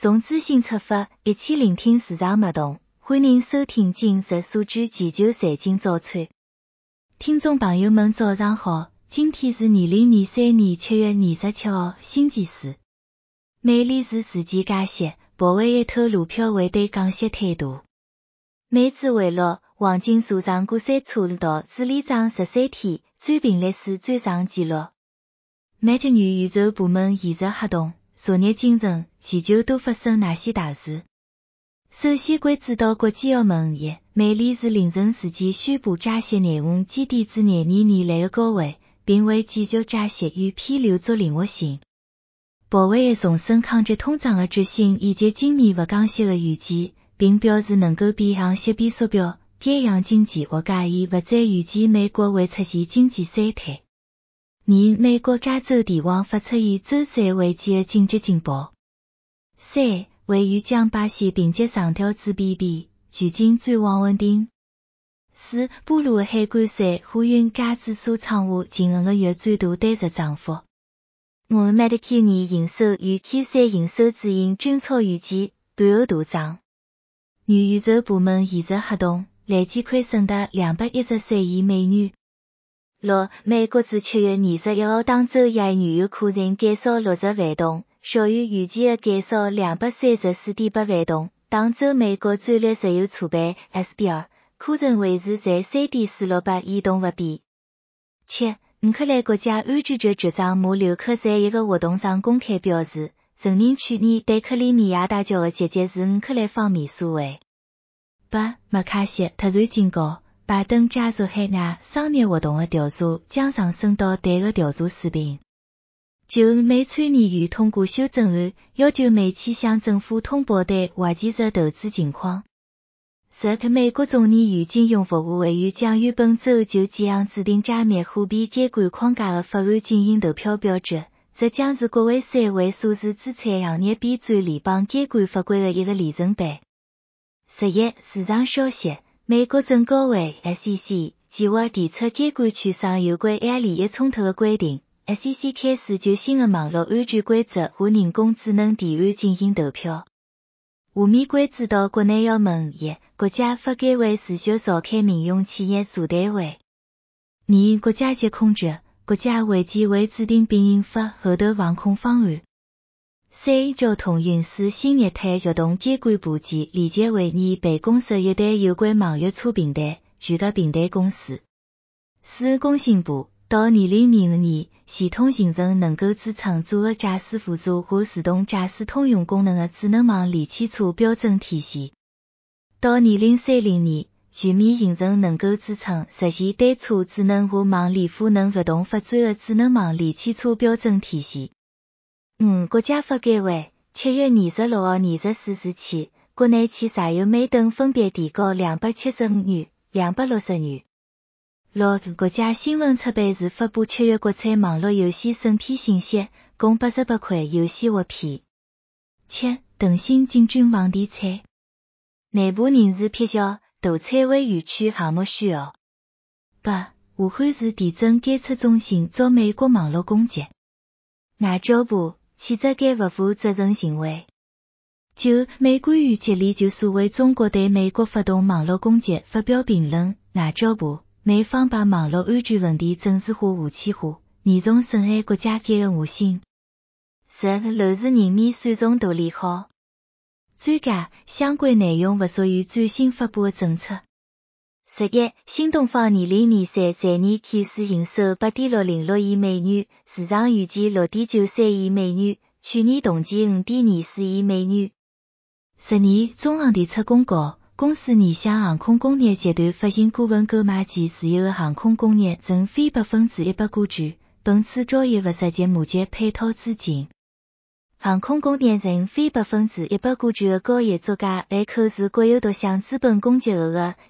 从资讯出发，一起聆听市场脉动。欢迎收听今日数据全球财经早餐。听众朋友们早上好，今天是2023年7月27号，星期四。美联储事件加息，鲍威尔透露票会对降息态度。美指回落，黄金上涨过3差到主力涨13天，追平历史最长纪录。美国元宇宙部门延续黑洞，昨日清晨，全球都发生哪些大事？首先关注到国际澳门1，美联储凌晨时间宣布加息内容坚定至廿年以来的高位，并为继续加息与偏留足灵活性。鲍威尔重申抗击通胀的决心以及今年不降息的预期，并表示能够比降息比缩表，该样经济学家已不再预计美国会出现经济衰退。美国加州电网发出以周3为期的紧急警报。3位于将巴西评级上调至 BB， 距今转往稳定。4波罗的海关税呼吁加指数创下近2个月最大单日涨幅。5 Medicare 年营收与 Q3 营收指引均超预期，盘后大涨。元宇宙部门延续黑洞，累计亏损达213亿美元。6美国自7月21号当周一原油库存减少60万桶，小于预期的减少234.8万桶。当周美国战略石油储备 SPR 库存维持在 3.468亿桶不变。7乌克兰国家安全局局长马柳克在一个活动上公开表示，承认去年对克里米亚大桥的袭击是乌克兰方面所为。8麦卡锡突然警告，拜登加入海外商业活动的调查将上升到对的调查水平。9美参议院通过修正案，要求煤企向政府通报对华技术投资情况。10美国众议院金融服务委员将于本周就几项制定加密货币监管框架的法案进行投票表决，这将是国会3位数字资产行业编纂联邦监管法规的一个里程碑。11市场消息，美国证监会 SEC 计划提出监管券商有关 AI 利益冲突的规定。SEC 开始就新的网络安全规则和人工智能提案进行投票。下面关注到国内要闻1，国家发改委持续召开民用企业座谈会。2国家级空局，国家卫健委制定并印发后头防控方案。3交通运输新业态活动监管部级联席会议办公室约谈有关网约车平台、全国平台公司。4工信部到2025年，系统形成能够支撑组合驾驶辅助和自动驾驶通用功能的智能网联汽车标准体系。到2030年，全面形成能够支撑实现单车智能和网联赋能活动发展的智能网联汽车标准体系。5国家发改委7月26号、24时起，国内汽柴油每吨分别提高275元、260元。6国家新闻出版社发布7月国产网络游戏审批信息，共88款游戏获批。7腾讯进军房地产，内部人士辟谣，大蔡湾园区项目需要。8武汉市地震监测中心遭美国网络攻击，外交部谴责该不负责任行为。9美官员吉利就所谓中国对美国发动网络攻击发表评论，外交部美方把网络安全问题政治化、武器化，严重损害国家间的互信。10楼市人民算中大利好，专家相关内容不属于最新发布的政策。11新东方2023财年 Q4 营收 8.606 亿美元，市场预计 6.93 亿美元，去年同期 5.24 亿美元。12中航提出公告，公司拟向航空工业集团发行股份购买其持有的航空工业证非100%股权，本次交易不涉及募集配套资金。航空工业证非100%股权的交易作价为扣除国有独享资本公积额的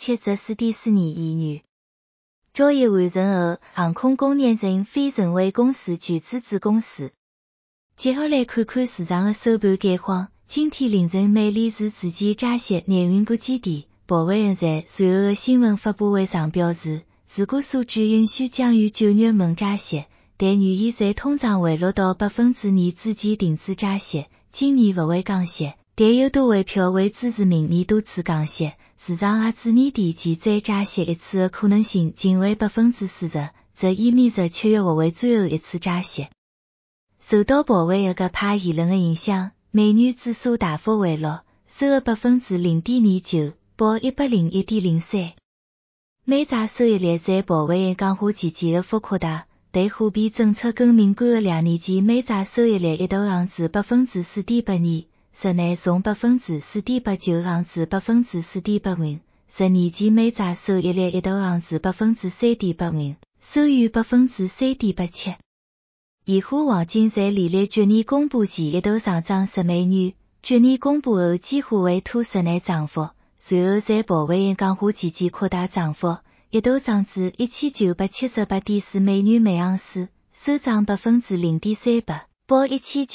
174.42亿元。交易完成后，航空工业证非成为公司全资子公司。接下来看看市场的收盘概况。今天凌晨，美联储逐渐加息难云过基底，鲍威尔在随后的新闻发布会上表示，如果数据允许，将于9月份加息，但愿意在通胀回落到2%之前停止加息， 今年勿会降息，但有多位票会支持明年多次降息，市场也指年底前再加息一次的可能性仅为 40%， 这意味着7月或为最后一次加息。受到鲍威尔搿派言论的影响，美元指数大幅回落，收了 0.29%， 报 101.03。美债收益率在鲍威尔讲话期间的幅扩大，对货币政策更敏感的2年期美债收益率一度降至 4.82%， 室内从 4.89% 降至 4.85%， 10年期美债收益率一度降至 3.85%， 收于 3.87%。现货黄金在利率决议公布前一度上涨10美元，决议公布后几乎未脱室内涨幅，随后在鲍威尔讲话期间扩大涨幅，一度涨至 1978.4 美元每盎司，收涨 0.38%， 报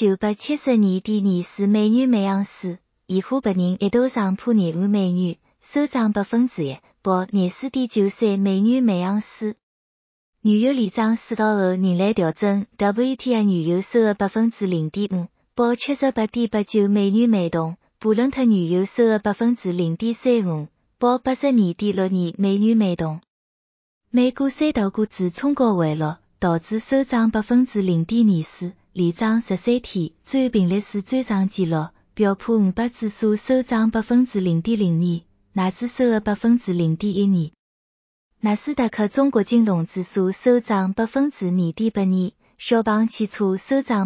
1972.24 美元每盎司。现货白银一度上破25美元，收涨 1%， 报 24.93 美元每盎司。原油连涨4道后仍来调整 ，WTI 原油收了 0.5%， 报 78.89 美元每桶，布伦特原油收了 0.35%， 报 82.62 美元每桶。美股三大股指冲高回落，导致收涨 0.24%， 连涨13天，最频率是追涨记录。标普500指数收涨 0.02%， 纳指收了 0.12%。纳斯达克中国金融指数收涨 2.82%， 小鹏汽车收涨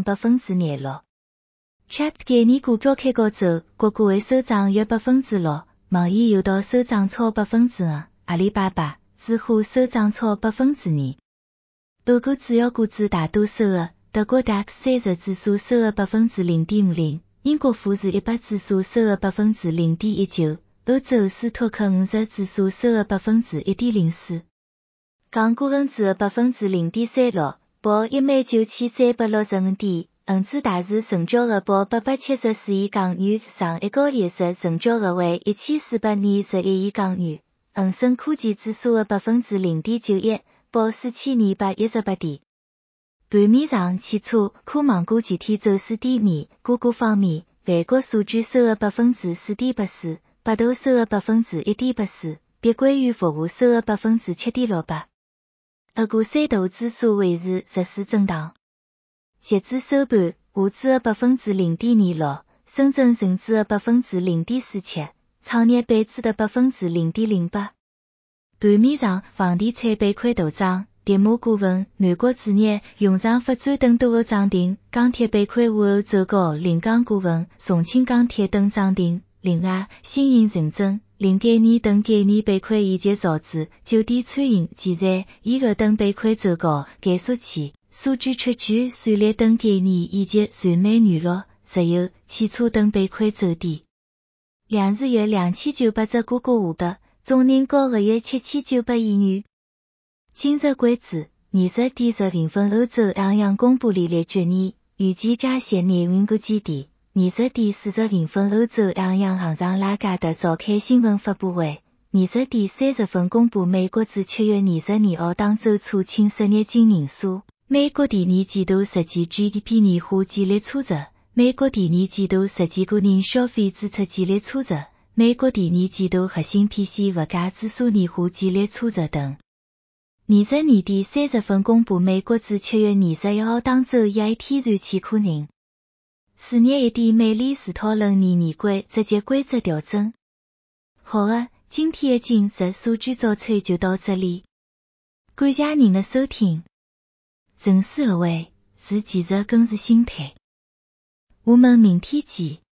2.6%。Chat 概念股高开高走，国股会收涨约 6%， 网易有道收涨超 2%， 阿里巴巴、知乎收涨超 2%。欧股主要股指大多收的，德国 DAX 30指数收了 0.50%， 英国富时100指数收了 0.19%。欧洲斯托克50指数收了 1.04%， 港股恒指 0.36%， 报 19,365 点，恒指大市成交额报874亿港元，上一个月日成交额为1421亿港元。恒生科技指数的 0.91%， 报4218点。盘面上，汽车、科网股具体走势低迷。个股方面，万国数据收了 4.84%。百度收了 1.84%， 碧桂园服务收了 7.68%。俄股三大指数维持弱势震荡。截至收盘，沪指的 0.26%， 深圳成指的 0.47%， 创业板指的 0.08%。盘面上，房地产板块大涨，电马股份、南国置业、永昌发展等多个涨停。钢铁板块午后走高，临港股份、重庆钢铁等涨停。另外，新型城镇、零概念等概念板块以及造纸、酒店餐饮、建材、医药等板块走高，概述器、数据测距、算力等概念以及传媒娱乐、石油、汽车等板块走低。两日约2900只个股下跌，总人高额约7900亿元。今日关注20点10分欧洲央行公布利率决议，预计加息0.5个基点。20点40分欧洲央行行长拉加德召开新闻发布会。20点30分公布美国自7月22號當周初清失業金人數。美國第二季度實際 GDP 年化季率初值。美國第二季度實際個人消費支出季率初值。美國第二季度核心 PC 物價指數年化季率初值等。22點30分公布美國自7月21號當周EIT 燃氣可能。4月1點美聯儲討論年季直接規則調整。好了，今天的今日數據早餐就到這裡。感謝您的收聽。城市而為，是技術更是心態。我們明天見。